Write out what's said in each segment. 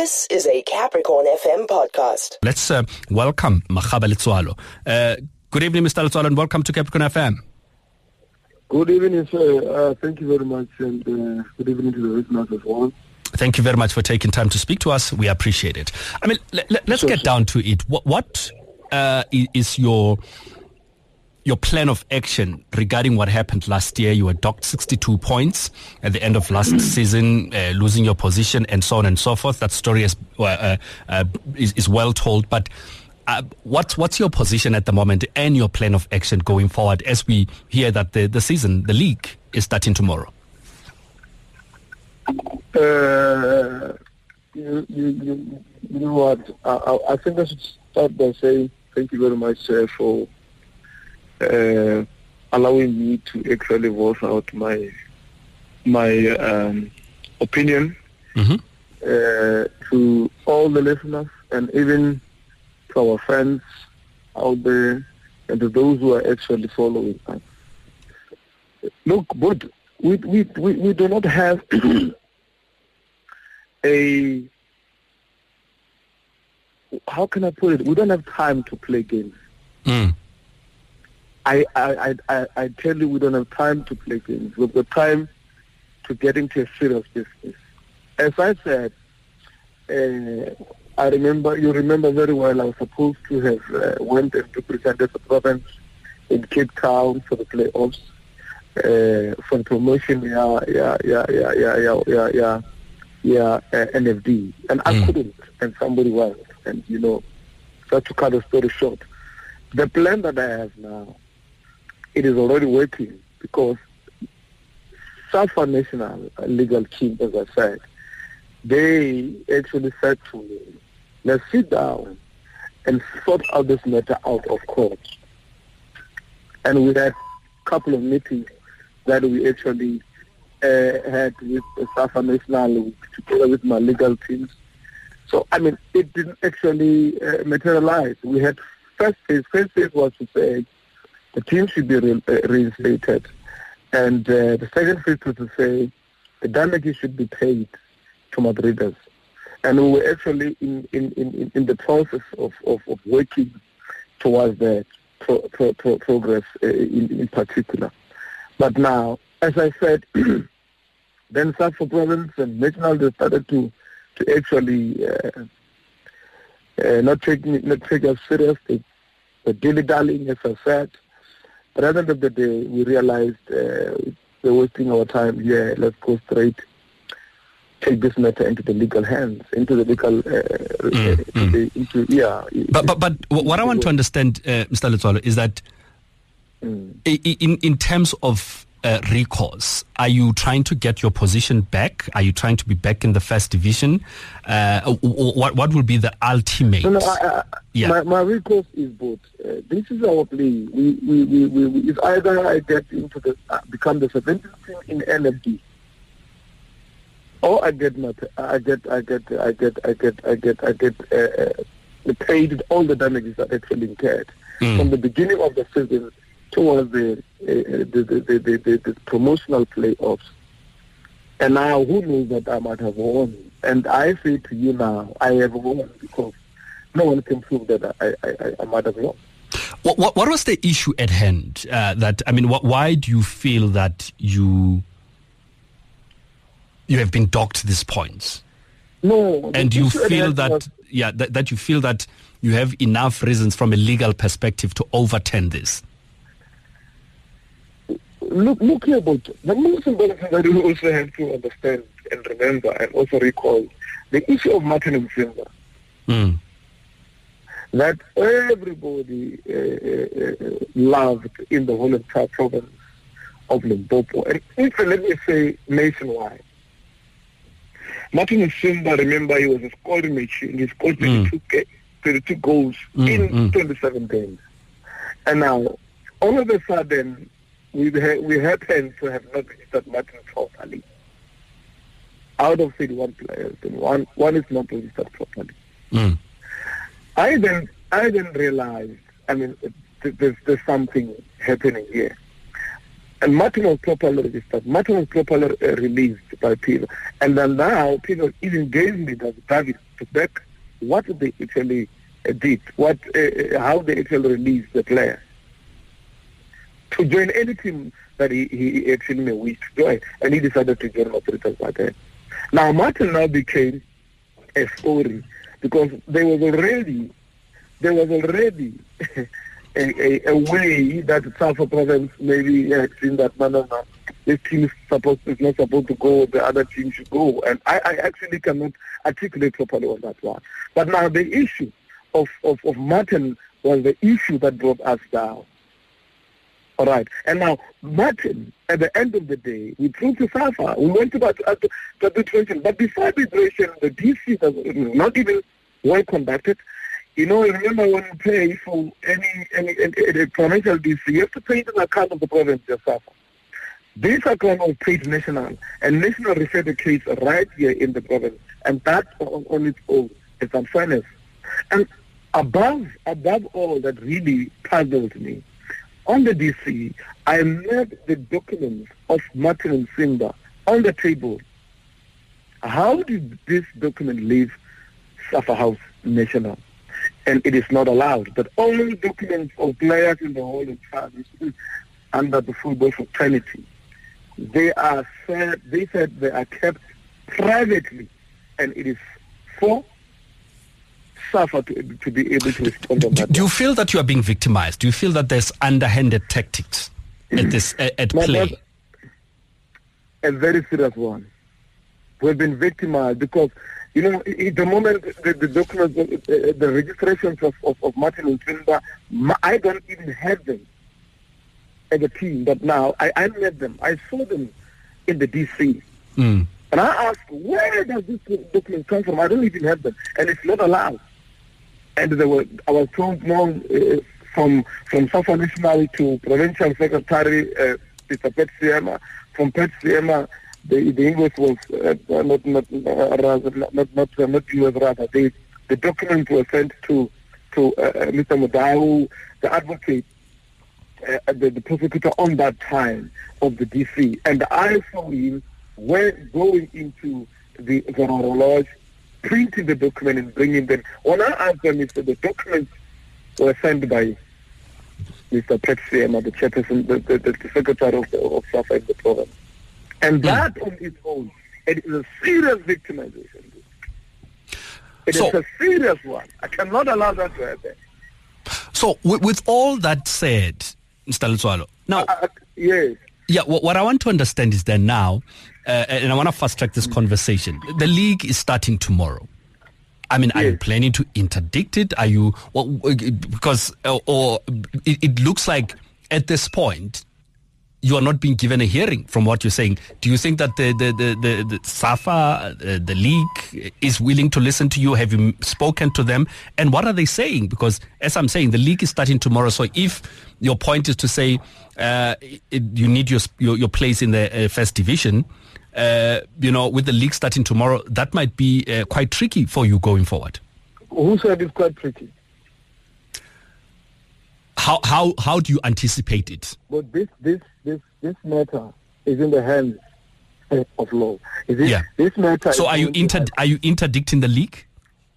This is a Capricorn FM podcast. Let's welcome Makgaba Letsoalo. Good evening, Mr. Letsoalo, and welcome to Capricorn FM. Good evening, sir. Thank you very much, and good evening to the listeners as well. Thank you very much for taking time to speak to us. We appreciate it. I mean, let's get down to it. What is your plan of action regarding what happened last year? You were docked 62 points at the end of last season, losing your position and so on and so forth. That story is well told. But what's your position at the moment and your plan of action going forward as we hear that the league is starting tomorrow? You know what? I think I should start by saying thank you very much for allowing me to actually voice out my opinion to all the listeners and even to our friends out there and to those who are actually following us. Look, but we do not have how can I put it? We don't have time to play games. I tell you, we don't have time to play games. We've got time to get into a serious business. As I said, you remember very well, I was supposed to have went and represented the province in Cape Town for the playoffs, for the promotion, NFD. And I couldn't, and somebody went. And, just to cut the story short, the plan that I have now, it is already working because SAFA National Legal Team, as I said, they actually said to me, let's sit down and sort out this matter out of court. And we had a couple of meetings that we actually had with the SAFA National together with my legal teams. So, I mean, it didn't actually materialize. We had first phase was to say the team should be reinstated. And the second phase was to say the damages should be paid to Madriders. And we were actually in the process of working towards that progress in particular. But now, as I said, then SAFA province and national, they started to actually not take us serious. They're dilly-dallying, as I said. But at the end of the day, we realized we're wasting our time here. Let's go straight, take this matter into the legal hands, into the legal, But what I want to understand, Mr. Letsoalo, is that in terms of recourse, are you trying to get your position back? Are you trying to be back in the first division? What will be the ultimate? My recourse is both. This is our plea. We it's either I get into the become the 17th team in NFD, or I get paid all the damages that actually incurred from the beginning of the season towards the promotional playoffs. And now, who knows that I might have won? And I say to you now, I have won because no one can prove that I might have won. What was the issue at hand? Why do you feel that you have been docked these points? No, and you feel that that you feel that you have enough reasons from a legal perspective to overturn this? Look here, but the most important thing that we also have to understand and remember and also recall the issue of Martin Msimba. That everybody loved in the whole entire province of Limpopo, and even, let me say, nationwide. Martin Msimba, remember, he was a scoring machine. He scored 22 goals in 27 games. And now, all of a sudden, we happen to have not registered Martin properly. Out of 31 players, and one is not registered properly. I then realized, there's something happening here. And Martin was properly registered. Martin was properly released by Pino. And then now Pino even gave me the David to back what they actually did, how they actually released the player to join any team that he actually may wish to join. And he decided to join Authorities Back. Now Martin now became a story because there was already a way that SAFA province maybe had seen that this team is not supposed to go, the other team should go. And I actually cannot articulate properly on that one. But now the issue of Martin was the issue that brought us down. All right. And now Martin, at the end of the day, we proved to SAFA. We went to arbitration. But before arbitration, the DC was not even well conducted. You know, remember when you pay for any provincial DC, you have to pay it in account of the province yourself. This account was paid national, and national referred the case right here in the province, and that on its own is unfairness. And above all that really puzzled me, on the DC, I met the documents of Martin and Simba on the table. How did this document leave SAFA House National? And it is not allowed. But all documents of players in the whole entire under the football fraternity, they said they are kept privately, and it is for SAFA to be able to respond on that. Do you feel that you are being victimized? Do you feel that there's underhanded tactics at play? A very serious one. We've been victimized because, you know, at the moment the documents, the registrations of Martin and Simba, I don't even have them as a team. But now I met them. I saw them in the DC. And I asked, where does this document come from? I don't even have them. And it's not allowed. And I was told now from SAFA National to Provincial Secretary Mr. Pat Siema. From Pat Siema, the English was not US rather. The document was sent to Mr. Mudau, the advocate, the prosecutor on that time of the DC, and I saw him going into the Lodge, printing the document and bringing them. When I asked them, he said the documents were sent by Mr. Pat Siema, the chairperson, the secretary of SAFA in the province. And that on its own, it is a serious victimization. It is a serious one. I cannot allow that to happen. So, with all that said, Mr. Letswalo, now, yes. Yeah, what I want to understand is that now, and I want to fast track this conversation. The league is starting tomorrow. I mean, are you planning to interdict it? Are you because it looks like at this point you are not being given a hearing from what you're saying. Do you think that the SAFA, the league, is willing to listen to you? Have you spoken to them? And what are they saying? Because as I'm saying, the league is starting tomorrow. So if your point is to say you need your place in the first division, with the league starting tomorrow, that might be quite tricky for you going forward. Who said it's quite tricky? How do you anticipate it? But this matter is in the hands of law. This matter. So are you interdicting the league?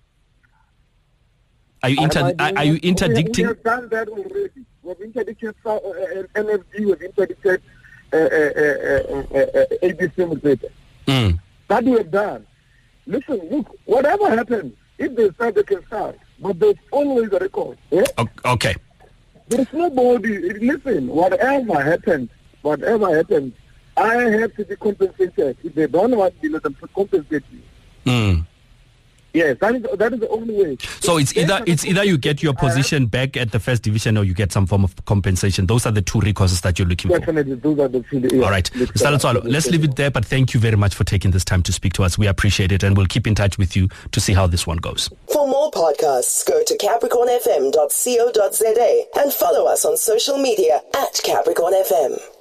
Are you interdicting? We have done that already. We've interdicted NFG. We've interdicted ABC. That we have done. Listen, look. Whatever happens, if they start, they can start. But there's always a record. Yeah? Okay. There's nobody. Listen, whatever happens, I have to be compensated. If they don't want me, let them compensate me. Yes, that is the only way. So it's either you get your position back at the first division or you get some form of compensation. Those are the two recourses that you're looking for. Definitely, those are the two. Yeah. All right, Mr. Letswalo, let's leave it there. But thank you very much for taking this time to speak to us. We appreciate it, and we'll keep in touch with you to see how this one goes. For more podcasts, go to capricornfm.co.za and follow us on social media @CapricornFM.